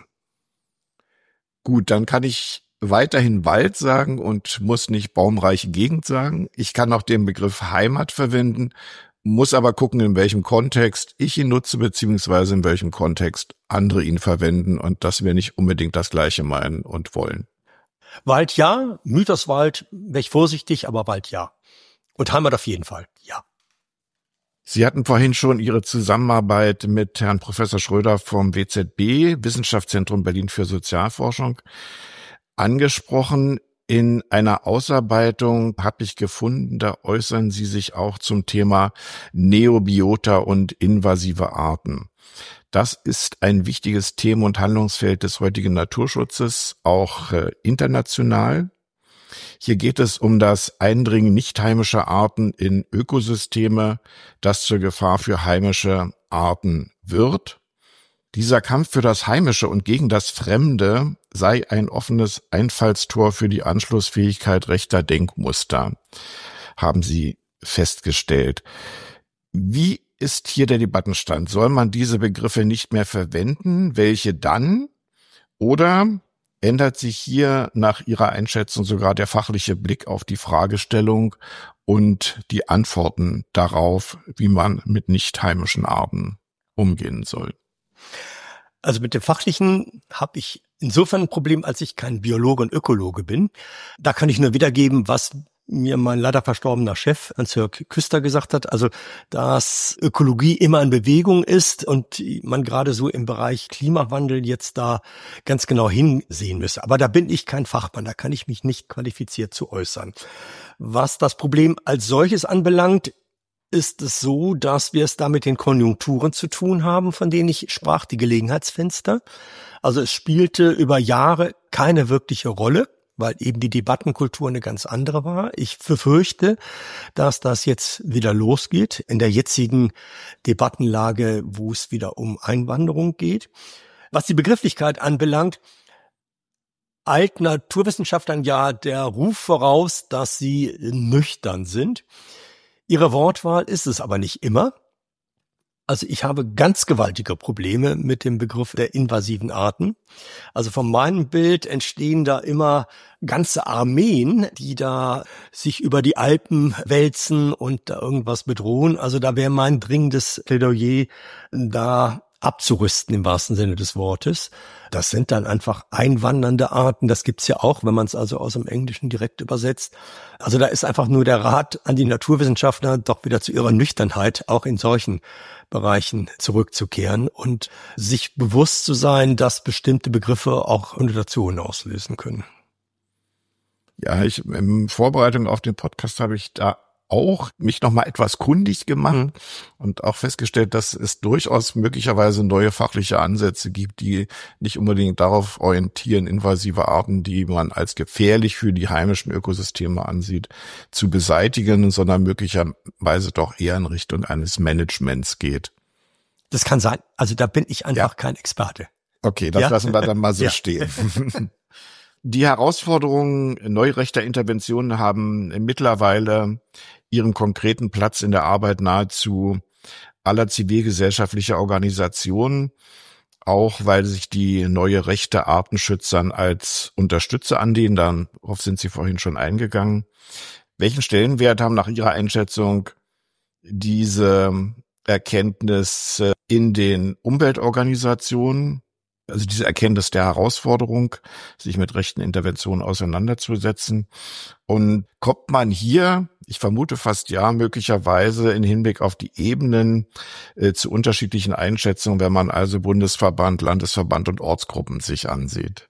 Gut, dann kann ich weiterhin Wald sagen und muss nicht baumreiche Gegend sagen. Ich kann auch den Begriff Heimat verwenden, muss aber gucken, in welchem Kontext ich ihn nutze, beziehungsweise in welchem Kontext andere ihn verwenden und dass wir nicht unbedingt das Gleiche meinen und wollen. Wald ja, Mythoswald wäre ich vorsichtig, aber Wald ja. Und Heimat auf jeden Fall, ja. Sie hatten vorhin schon Ihre Zusammenarbeit mit Herrn Professor Schröder vom W Z B, Wissenschaftszentrum Berlin für Sozialforschung, angesprochen. In einer Ausarbeitung habe ich gefunden, da äußern Sie sich auch zum Thema Neobiota und invasive Arten. Das ist ein wichtiges Thema und Handlungsfeld des heutigen Naturschutzes, auch äh, international. Hier geht es um das Eindringen nicht heimischer Arten in Ökosysteme, das zur Gefahr für heimische Arten wird. Dieser Kampf für das Heimische und gegen das Fremde sei ein offenes Einfallstor für die Anschlussfähigkeit rechter Denkmuster, haben Sie festgestellt. Wie ist hier der Debattenstand? Soll man diese Begriffe nicht mehr verwenden? Welche dann? Oder ändert sich hier nach Ihrer Einschätzung sogar der fachliche Blick auf die Fragestellung und die Antworten darauf, wie man mit nicht heimischen Arten umgehen soll? Also mit dem Fachlichen habe ich insofern ein Problem, als ich kein Biologe und Ökologe bin. Da kann ich nur wiedergeben, was mir mein leider verstorbener Chef, Hans-Jörg Küster, gesagt hat, also dass Ökologie immer in Bewegung ist und man gerade so im Bereich Klimawandel jetzt da ganz genau hinsehen müsse. Aber da bin ich kein Fachmann, da kann ich mich nicht qualifiziert zu äußern. Was das Problem als solches anbelangt, ist es so, dass wir es da mit den Konjunkturen zu tun haben, von denen ich sprach, die Gelegenheitsfenster. Also es spielte über Jahre keine wirkliche Rolle, weil eben die Debattenkultur eine ganz andere war. Ich befürchte, dass das jetzt wieder losgeht in der jetzigen Debattenlage, wo es wieder um Einwanderung geht. Was die Begrifflichkeit anbelangt, eilt Naturwissenschaftlern ja der Ruf voraus, dass sie nüchtern sind. Ihre Wortwahl ist es aber nicht immer. Also ich habe ganz gewaltige Probleme mit dem Begriff der invasiven Arten. Also von meinem Bild entstehen da immer ganze Armeen, die da sich über die Alpen wälzen und da irgendwas bedrohen. Also da wäre mein dringendes Plädoyer, da abzurüsten im wahrsten Sinne des Wortes. Das sind dann einfach einwandernde Arten. Das gibt's ja auch, wenn man es also aus dem Englischen direkt übersetzt. Also da ist einfach nur der Rat an die Naturwissenschaftler, doch wieder zu ihrer Nüchternheit auch in solchen Bereichen zurückzukehren und sich bewusst zu sein, dass bestimmte Begriffe auch Konnotationen auslösen können. Ja, ich in Vorbereitung auf den Podcast habe ich da auch mich noch mal etwas kundig gemacht mhm. und auch festgestellt, dass es durchaus möglicherweise neue fachliche Ansätze gibt, die nicht unbedingt darauf orientieren, invasive Arten, die man als gefährlich für die heimischen Ökosysteme ansieht, zu beseitigen, sondern möglicherweise doch eher in Richtung eines Managements geht. Das kann sein. Also da bin ich einfach ja. kein Experte. Okay, das ja? lassen wir dann mal so ja. stehen. Die Herausforderungen neurechter Interventionen haben mittlerweile ihren konkreten Platz in der Arbeit nahezu aller zivilgesellschaftlicher Organisationen, auch weil sich die neue Rechte Artenschützern als Unterstützer andehnen. Darauf sind Sie vorhin schon eingegangen. Welchen Stellenwert haben nach Ihrer Einschätzung diese Erkenntnisse in den Umweltorganisationen? Also diese Erkenntnis der Herausforderung, sich mit rechten Interventionen auseinanderzusetzen. Und kommt man hier, ich vermute fast ja, möglicherweise in Hinblick auf die Ebenen äh, zu unterschiedlichen Einschätzungen, wenn man also Bundesverband, Landesverband und Ortsgruppen sich ansieht?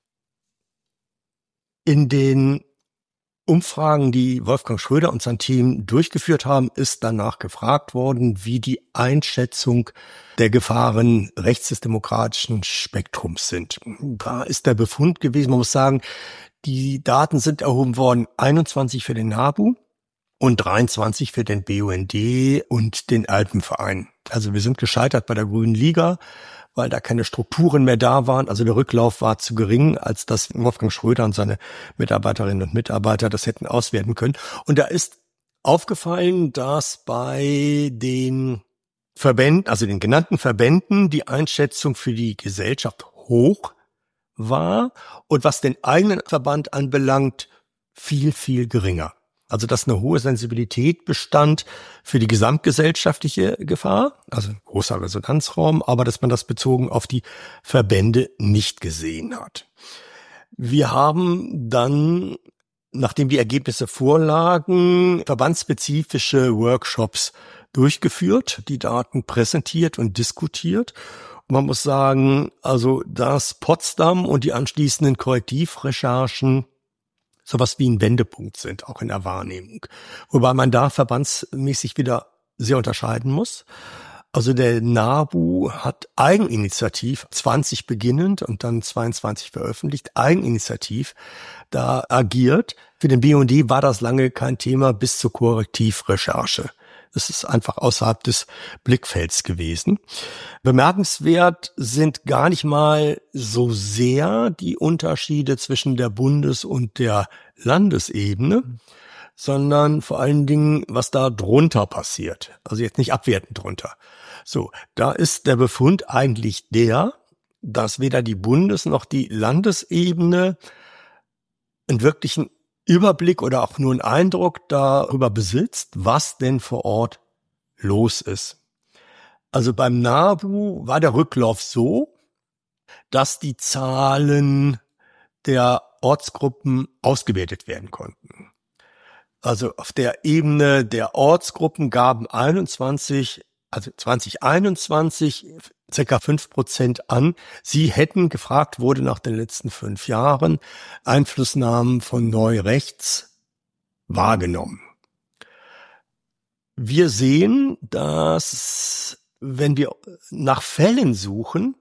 In den Umfragen, die Wolfgang Schröder und sein Team durchgeführt haben, ist danach gefragt worden, wie die Einschätzung der Gefahren rechts des demokratischen Spektrums sind. Da ist der Befund gewesen, man muss sagen, die Daten sind erhoben worden, einundzwanzig für den NABU und dreiundzwanzig für den B U N D und den Alpenverein. Also wir sind gescheitert bei der Grünen Liga, weil da keine Strukturen mehr da waren. Also der Rücklauf war zu gering, als dass Wolfgang Schröder und seine Mitarbeiterinnen und Mitarbeiter das hätten auswerten können. Und da ist aufgefallen, dass bei den Verbänden, also den genannten Verbänden, die Einschätzung für die Gesellschaft hoch war und was den eigenen Verband anbelangt, viel, viel geringer. Also dass eine hohe Sensibilität bestand für die gesamtgesellschaftliche Gefahr, also großer Resonanzraum, aber dass man das bezogen auf die Verbände nicht gesehen hat. Wir haben dann, nachdem die Ergebnisse vorlagen, verbandsspezifische Workshops durchgeführt, die Daten präsentiert und diskutiert. Und man muss sagen, also dass Potsdam und die anschließenden Korrektivrecherchen sowas wie ein Wendepunkt sind, auch in der Wahrnehmung. Wobei man da verbandsmäßig wieder sehr unterscheiden muss. Also der NABU hat eigeninitiativ zwanzig beginnend und dann zweiundzwanzig veröffentlicht, eigeninitiativ da agiert. Für den B U N D war das lange kein Thema bis zur Korrektivrecherche. es ist einfach außerhalb des Blickfelds gewesen. Bemerkenswert sind gar nicht mal so sehr die Unterschiede zwischen der Bundes- und der Landesebene, sondern vor allen Dingen, was da drunter passiert. Also jetzt nicht abwertend drunter. So, da ist der Befund eigentlich der, dass weder die Bundes- noch die Landesebene einen wirklichen Überblick oder auch nur einen Eindruck darüber besitzt, was denn vor Ort los ist. Also beim NABU war der Rücklauf so, dass die Zahlen der Ortsgruppen ausgewertet werden konnten. Also auf der Ebene der Ortsgruppen gaben einundzwanzig, also zwanzig einundzwanzig circa fünf Prozent an, sie hätten, gefragt wurde nach den letzten fünf Jahren, Einflussnahmen von Neurechts wahrgenommen. Wir sehen, dass, wenn wir nach Fällen suchen,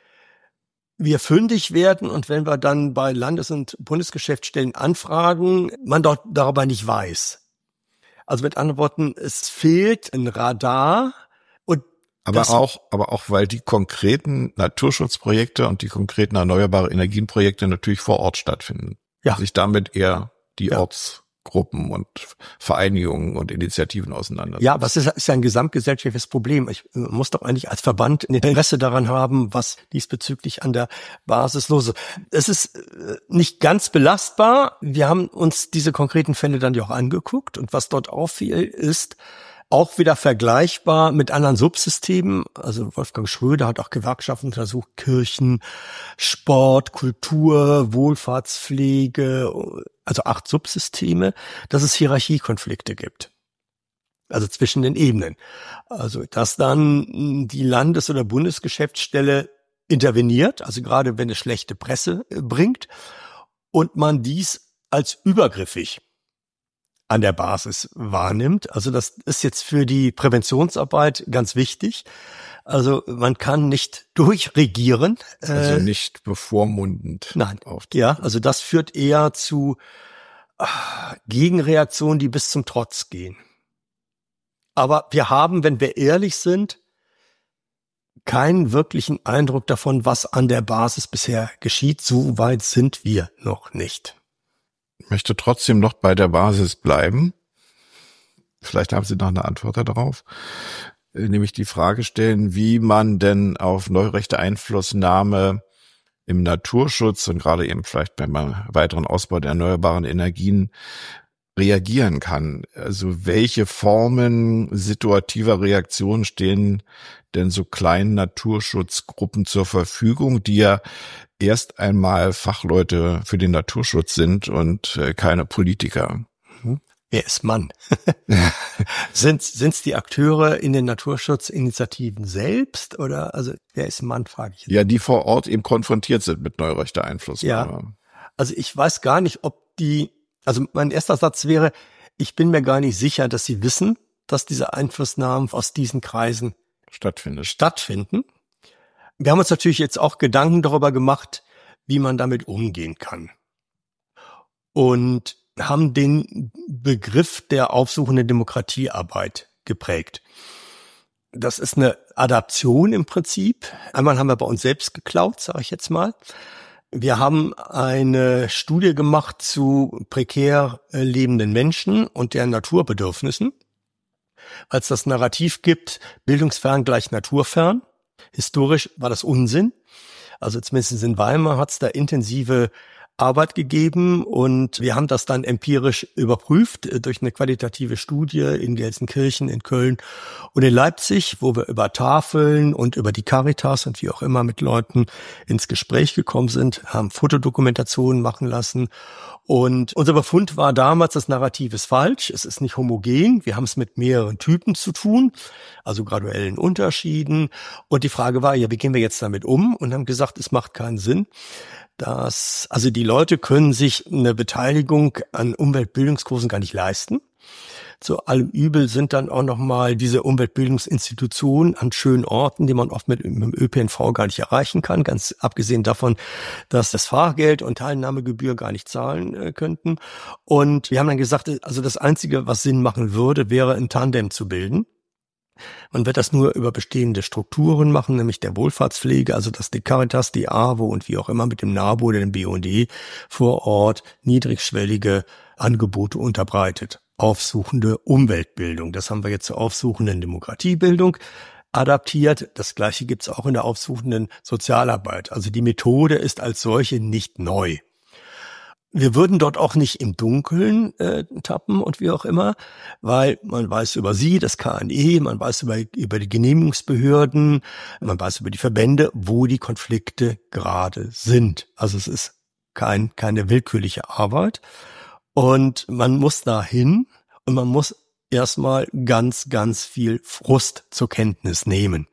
wir fündig werden und wenn wir dann bei Landes- und Bundesgeschäftsstellen anfragen, man dort darüber nicht weiß. Also mit anderen Worten, es fehlt ein Radar. Aber Das, auch, aber auch, weil die konkreten Naturschutzprojekte und die konkreten erneuerbare Energienprojekte natürlich vor Ort stattfinden. Ja. Sich damit eher die Ja. Ortsgruppen und Vereinigungen und Initiativen auseinandersetzen. Ja, aber es ist, ist ja ein gesamtgesellschaftliches Problem. Ich äh, muss doch eigentlich als Verband ein Interesse daran haben, was diesbezüglich an der Basis los ist. Es ist äh, nicht ganz belastbar. Wir haben uns diese konkreten Fälle dann ja auch angeguckt und was dort auffiel, ist, auch wieder vergleichbar mit anderen Subsystemen. Also Wolfgang Schröder hat auch Gewerkschaften untersucht, Kirchen, Sport, Kultur, Wohlfahrtspflege, also acht Subsysteme, dass es Hierarchiekonflikte gibt. Also zwischen den Ebenen. Also dass dann die Landes- oder Bundesgeschäftsstelle interveniert, also gerade wenn es schlechte Presse bringt und man dies als übergriffig an der Basis wahrnimmt. Also das ist jetzt für die Präventionsarbeit ganz wichtig. Also man kann nicht durchregieren. Also äh, nicht bevormundend. Nein. Auftreten. Ja, also das führt eher zu ah, Gegenreaktionen, die bis zum Trotz gehen. Aber wir haben, wenn wir ehrlich sind, keinen wirklichen Eindruck davon, was an der Basis bisher geschieht. So weit sind wir noch nicht. Ich möchte trotzdem noch bei der Basis bleiben. Vielleicht haben Sie noch eine Antwort darauf. Nämlich die Frage stellen, wie man denn auf neurechte Einflussnahme im Naturschutz und gerade eben vielleicht beim weiteren Ausbau der erneuerbaren Energien reagieren kann. Also welche Formen situativer Reaktion stehen denn so kleinen Naturschutzgruppen zur Verfügung, die ja erst einmal Fachleute für den Naturschutz sind und äh, keine Politiker? Hm. Wer ist Mann? sind sind's die Akteure in den Naturschutzinitiativen selbst oder also wer ist Mann, frage ich jetzt. Ja, die vor Ort eben konfrontiert sind mit neurechter Einflussnahme. Ja. Also ich weiß gar nicht, ob die, also mein erster Satz wäre, ich bin mir gar nicht sicher, dass sie wissen, dass diese Einflussnahmen aus diesen Kreisen stattfindet. stattfinden. Wir haben uns natürlich jetzt auch Gedanken darüber gemacht, wie man damit umgehen kann. Und haben den Begriff der aufsuchenden Demokratiearbeit geprägt. Das ist eine Adaption im Prinzip. Einmal haben wir bei uns selbst geklaut, sage ich jetzt mal. Wir haben eine Studie gemacht zu prekär lebenden Menschen und deren Naturbedürfnissen. Weil es das Narrativ gibt, bildungsfern gleich naturfern. Historisch war das Unsinn. Also zumindest in Weimar hat es da intensive Arbeit gegeben und wir haben das dann empirisch überprüft durch eine qualitative Studie in Gelsenkirchen, in Köln und in Leipzig, wo wir über Tafeln und über die Caritas und wie auch immer mit Leuten ins Gespräch gekommen sind, haben Fotodokumentationen machen lassen. Und unser Befund war damals, das Narrativ ist falsch, es ist nicht homogen, wir haben es mit mehreren Typen zu tun, also graduellen Unterschieden. Und die Frage war, ja, wie gehen wir jetzt damit um? Und haben gesagt, es macht keinen Sinn. dass, also die Leute können sich eine Beteiligung an Umweltbildungskursen gar nicht leisten. Zu allem Übel sind dann auch nochmal diese Umweltbildungsinstitutionen an schönen Orten, die man oft mit, mit dem Ö P N V gar nicht erreichen kann, ganz abgesehen davon, dass das Fahrgeld und Teilnahmegebühr gar nicht zahlen äh, könnten. Und wir haben dann gesagt, also das Einzige, was Sinn machen würde, wäre ein Tandem zu bilden. Man wird das nur über bestehende Strukturen machen, nämlich der Wohlfahrtspflege, also dass die Caritas, die A W O und wie auch immer mit dem NABU oder dem B U N D vor Ort niedrigschwellige Angebote unterbreitet. Aufsuchende Umweltbildung, das haben wir jetzt zur aufsuchenden Demokratiebildung adaptiert. Das Gleiche gibt's auch in der aufsuchenden Sozialarbeit. Also die Methode ist als solche nicht neu. Wir würden dort auch nicht im Dunkeln äh, tappen und wie auch immer, weil man weiß über sie, das K N E, man weiß über, über die Genehmigungsbehörden, man weiß über die Verbände, wo die Konflikte gerade sind. Also es ist kein, keine willkürliche Arbeit und man muss dahin und man muss erstmal ganz, ganz viel Frust zur Kenntnis nehmen,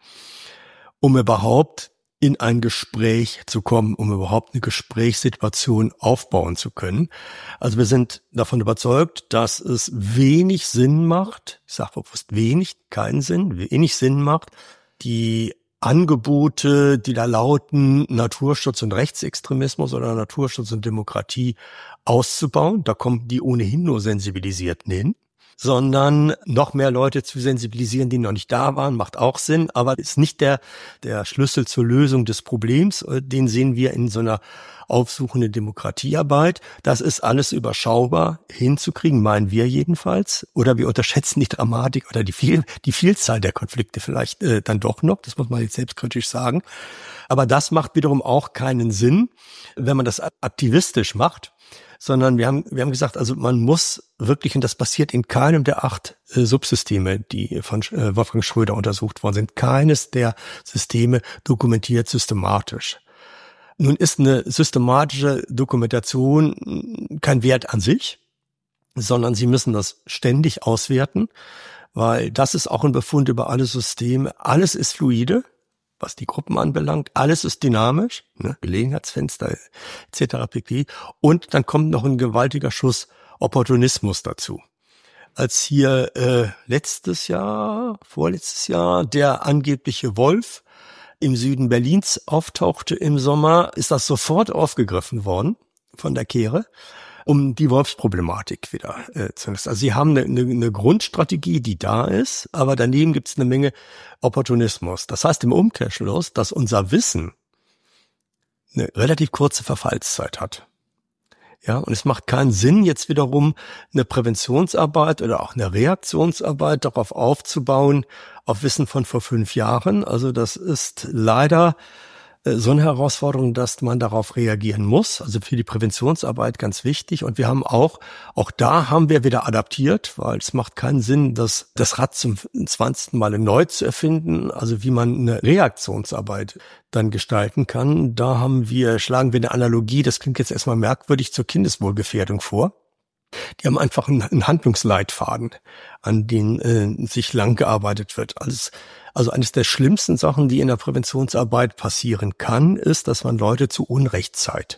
um überhaupt in ein Gespräch zu kommen, um überhaupt eine Gesprächssituation aufbauen zu können. Also wir sind davon überzeugt, dass es wenig Sinn macht, ich sage bewusst wenig, keinen Sinn, wenig Sinn macht, die Angebote, die da lauten, Naturschutz und Rechtsextremismus oder Naturschutz und Demokratie auszubauen. Da kommen die ohnehin nur Sensibilisierten hin. Sondern noch mehr Leute zu sensibilisieren, die noch nicht da waren, macht auch Sinn, aber ist nicht der der Schlüssel zur Lösung des Problems. Den sehen wir in so einer aufsuchenden Demokratiearbeit. Das ist alles überschaubar hinzukriegen, meinen wir jedenfalls. Oder wir unterschätzen die Dramatik oder die viel die Vielzahl der Konflikte vielleicht äh, dann doch noch. Das muss man jetzt selbstkritisch sagen. Aber das macht wiederum auch keinen Sinn, wenn man das aktivistisch macht. Sondern wir haben, wir haben gesagt, also man muss wirklich, und das passiert in keinem der acht äh, Subsysteme, die von äh, Wolfgang Schröder untersucht worden sind, keines der Systeme dokumentiert systematisch. Nun ist eine systematische Dokumentation kein Wert an sich, sondern Sie müssen das ständig auswerten, weil das ist auch ein Befund über alle Systeme. Alles ist fluide, was die Gruppen anbelangt. Alles ist dynamisch, ne? Gelegenheitsfenster et cetera pp. Und dann kommt noch ein gewaltiger Schuss Opportunismus dazu. Als hier äh, letztes Jahr, vorletztes Jahr, der angebliche Wolf im Süden Berlins auftauchte im Sommer, ist das sofort aufgegriffen worden von der Kehre, um die Wolfsproblematik wieder äh, zu lösen. Also sie haben eine, eine, eine Grundstrategie, die da ist, aber daneben gibt es eine Menge Opportunismus. Das heißt im Umkehrschluss, dass unser Wissen eine relativ kurze Verfallszeit hat. Ja, und es macht keinen Sinn, jetzt wiederum eine Präventionsarbeit oder auch eine Reaktionsarbeit darauf aufzubauen, auf Wissen von vor fünf Jahren. Also das ist leider so eine Herausforderung, dass man darauf reagieren muss. Also für die Präventionsarbeit ganz wichtig. Und wir haben auch, auch da haben wir wieder adaptiert, weil es macht keinen Sinn, das, das Rad zum zwanzigsten Mal neu zu erfinden. Also wie man eine Reaktionsarbeit dann gestalten kann. Da haben wir, schlagen wir eine Analogie, das klingt jetzt erstmal merkwürdig, zur Kindeswohlgefährdung vor. Die haben einfach einen, einen Handlungsleitfaden, an den äh, sich lang gearbeitet wird. Alles, also eines der schlimmsten Sachen, die in der Präventionsarbeit passieren kann, ist, dass man Leute zu Unrechtszeit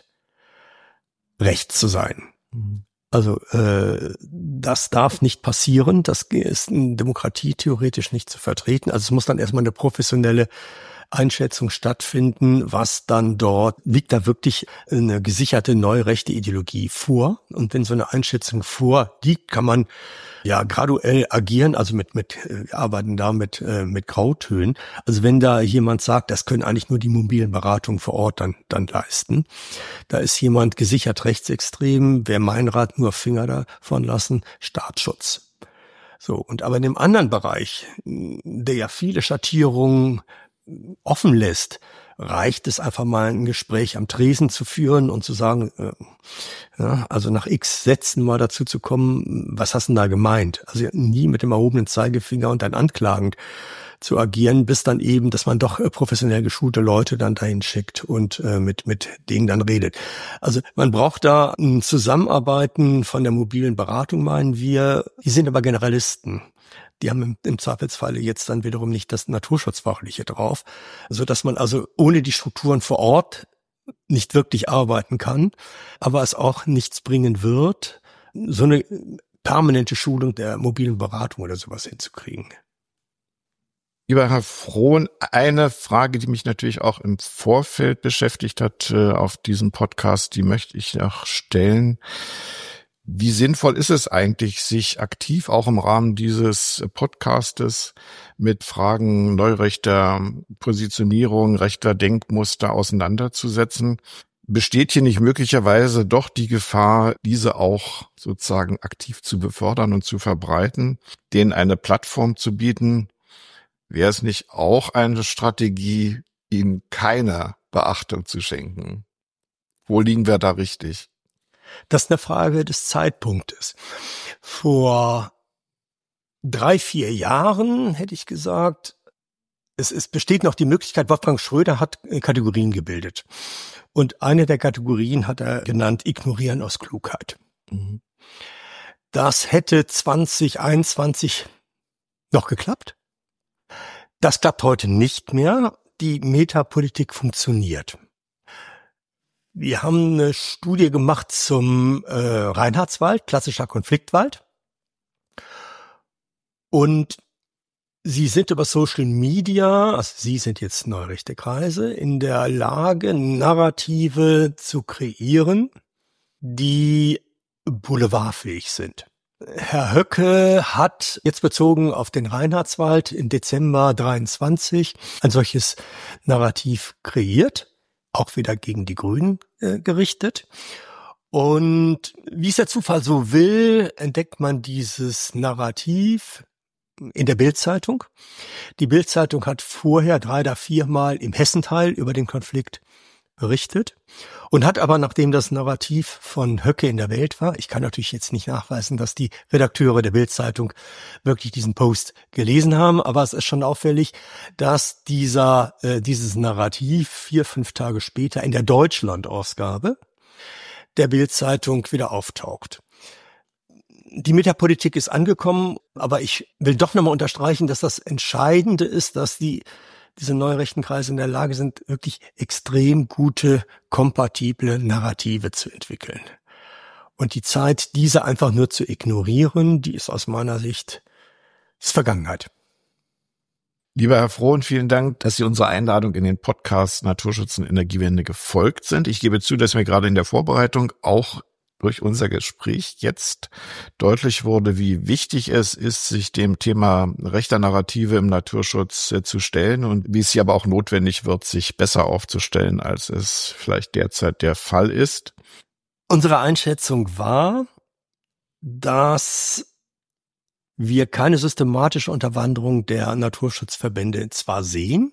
recht zu sein. Mhm. Also äh, das darf nicht passieren. Das ist in Demokratie theoretisch nicht zu vertreten. Also es muss dann erstmal eine professionelle Einschätzung stattfinden, was dann dort, liegt da wirklich eine gesicherte neurechte Ideologie vor. Und wenn so eine Einschätzung vorliegt, kann man ja graduell agieren, also mit, mit, wir arbeiten da mit, mit Grautönen. Also wenn da jemand sagt, das können eigentlich nur die mobilen Beratungen vor Ort dann, dann leisten. Da ist jemand gesichert rechtsextrem, wer mein Rat nur Finger davon lassen, Staatsschutz. So. Und aber in dem anderen Bereich, der ja viele Schattierungen offen lässt, reicht es einfach mal ein Gespräch am Tresen zu führen und zu sagen, äh, ja, also nach x Sätzen mal dazu zu kommen, was hast du denn da gemeint? Also nie mit dem erhobenen Zeigefinger und dann anklagend zu agieren, bis dann eben, dass man doch äh, professionell geschulte Leute dann dahin schickt und äh, mit mit denen dann redet. Also man braucht da ein Zusammenarbeiten von der mobilen Beratung, meinen wir. Die sind aber Generalisten. Die haben im, im Zweifelsfalle jetzt dann wiederum nicht das Naturschutzfachliche drauf, so dass man also ohne die Strukturen vor Ort nicht wirklich arbeiten kann, aber es auch nichts bringen wird. So eine permanente Schulung der mobilen Beratung oder sowas hinzukriegen. Lieber Herr Frohn, eine Frage, die mich natürlich auch im Vorfeld beschäftigt hat äh, auf diesem Podcast, die möchte ich noch stellen. Wie sinnvoll ist es eigentlich, sich aktiv auch im Rahmen dieses Podcastes mit Fragen neurechter Positionierung, rechter Denkmuster auseinanderzusetzen? Besteht hier nicht möglicherweise doch die Gefahr, diese auch sozusagen aktiv zu befördern und zu verbreiten, denen eine Plattform zu bieten? Wäre es nicht auch eine Strategie, ihnen keine Beachtung zu schenken? Wo liegen wir da richtig? Das ist eine Frage des Zeitpunktes. Vor drei, vier Jahren hätte ich gesagt, es, es besteht noch die Möglichkeit, Wolfgang Schröder hat Kategorien gebildet. Und eine der Kategorien hat er genannt, Ignorieren aus Klugheit. Mhm. Das hätte zwanzig einundzwanzig noch geklappt. Das klappt heute nicht mehr. Die Metapolitik funktioniert. Wir haben eine Studie gemacht zum äh, Reinhardswald, klassischer Konfliktwald. Und Sie sind über Social Media, also Sie sind jetzt neurechte Kreise, in der Lage, Narrative zu kreieren, die boulevardfähig sind. Herr Höcke hat jetzt bezogen auf den Reinhardswald im Dezember dreiundzwanzig ein solches Narrativ kreiert, auch wieder gegen die Grünen äh, gerichtet. Und wie es der Zufall so will, entdeckt man dieses Narrativ in der Bild-Zeitung. Die Bild-Zeitung hat vorher drei oder viermal im Hessenteil über den Konflikt berichtet und hat aber, nachdem das Narrativ von Höcke in der Welt war, ich kann natürlich jetzt nicht nachweisen, dass die Redakteure der Bild-Zeitung wirklich diesen Post gelesen haben, aber es ist schon auffällig, dass dieser äh, dieses Narrativ vier, fünf Tage später in der Deutschland-Ausgabe der Bild-Zeitung wieder auftaucht. Die Metapolitik ist angekommen, aber ich will doch nochmal unterstreichen, dass das Entscheidende ist, dass die diese neurechten Kreise in der Lage sind, wirklich extrem gute, kompatible Narrative zu entwickeln. Und die Zeit, diese einfach nur zu ignorieren, die ist aus meiner Sicht ist Vergangenheit. Lieber Herr Frohn, vielen Dank, dass Sie unserer Einladung in den Podcast Naturschutz und Energiewende gefolgt sind. Ich gebe zu, dass mir gerade in der Vorbereitung auch durch unser Gespräch jetzt deutlich wurde, wie wichtig es ist, sich dem Thema rechter Narrative im Naturschutz äh, zu stellen und wie es hier aber auch notwendig wird, sich besser aufzustellen, als es vielleicht derzeit der Fall ist. Unsere Einschätzung war, dass wir keine systematische Unterwanderung der Naturschutzverbände zwar sehen,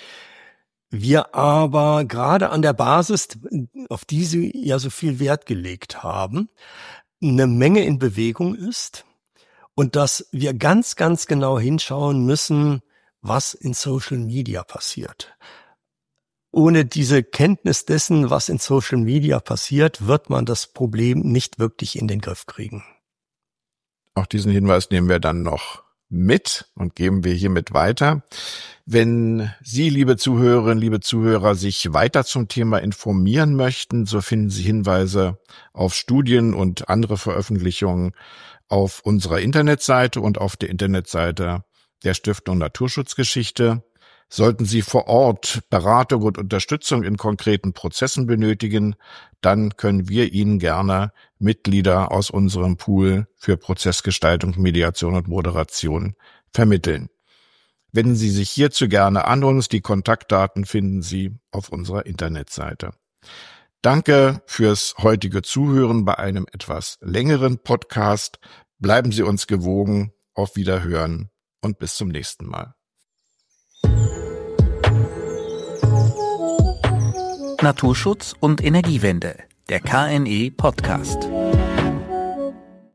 wir aber gerade an der Basis, auf die Sie ja so viel Wert gelegt haben, eine Menge in Bewegung ist und dass wir ganz, ganz genau hinschauen müssen, was in Social Media passiert. Ohne diese Kenntnis dessen, was in Social Media passiert, wird man das Problem nicht wirklich in den Griff kriegen. Auch diesen Hinweis nehmen wir dann noch mit und geben wir hiermit weiter. Wenn Sie, liebe Zuhörerinnen, liebe Zuhörer, sich weiter zum Thema informieren möchten, so finden Sie Hinweise auf Studien und andere Veröffentlichungen auf unserer Internetseite und auf der Internetseite der Stiftung Naturschutzgeschichte. Sollten Sie vor Ort Beratung und Unterstützung in konkreten Prozessen benötigen, dann können wir Ihnen gerne Mitglieder aus unserem Pool für Prozessgestaltung, Mediation und Moderation vermitteln. Wenden Sie sich hierzu gerne an uns. Die Kontaktdaten finden Sie auf unserer Internetseite. Danke fürs heutige Zuhören bei einem etwas längeren Podcast. Bleiben Sie uns gewogen. Auf Wiederhören und bis zum nächsten Mal. Naturschutz und Energiewende, der K N E Podcast.